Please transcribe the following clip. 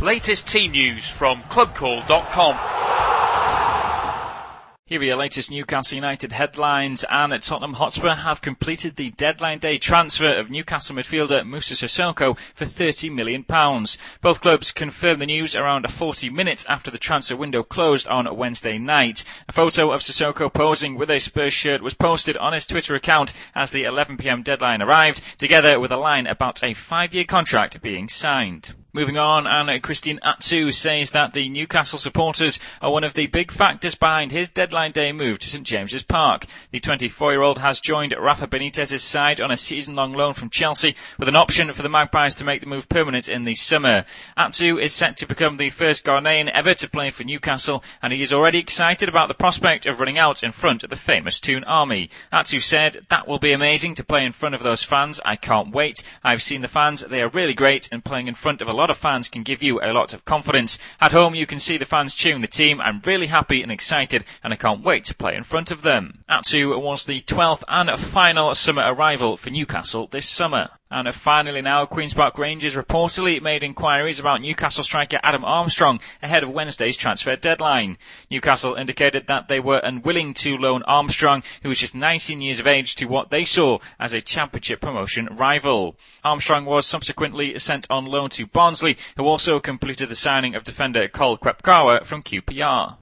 Latest team news from clubcall.com. Here are your latest Newcastle United headlines, and Tottenham Hotspur have completed the deadline day transfer of Newcastle midfielder Moussa Sissoko for £30 million. Both clubs confirmed the news around 40 minutes after the transfer window closed on Wednesday night. A photo of Sissoko posing with a Spurs shirt was posted on his Twitter account as the 11 p.m. deadline arrived, together with a line about a 5-year contract being signed. Moving on, and Christian Atsu says that the Newcastle supporters are one of the big factors behind his deadline day move to St James's Park. The 24-year-old has joined Rafa Benitez's side on a season-long loan from Chelsea, with an option for the Magpies to make the move permanent in the summer. Atsu is set to become the first Ghanaian ever to play for Newcastle, and he is already excited about the prospect of running out in front of the famous Toon Army. Atsu said, "That will be amazing to play in front of those fans. I can't wait. I've seen the fans. They are really great, and playing in front of a lot of fans can give you a lot of confidence. At home you can see the fans cheering the team. I'm really happy and excited, and I can't wait to play in front of them." Atsu was the 12th and final summer arrival for Newcastle this summer. And finally now, Queen's Park Rangers reportedly made inquiries about Newcastle striker Adam Armstrong ahead of Wednesday's transfer deadline. Newcastle indicated that they were unwilling to loan Armstrong, who was just 19 years of age, to what they saw as a championship promotion rival. Armstrong was subsequently sent on loan to Barnsley, who also completed the signing of defender Cole Kwepkawa from QPR.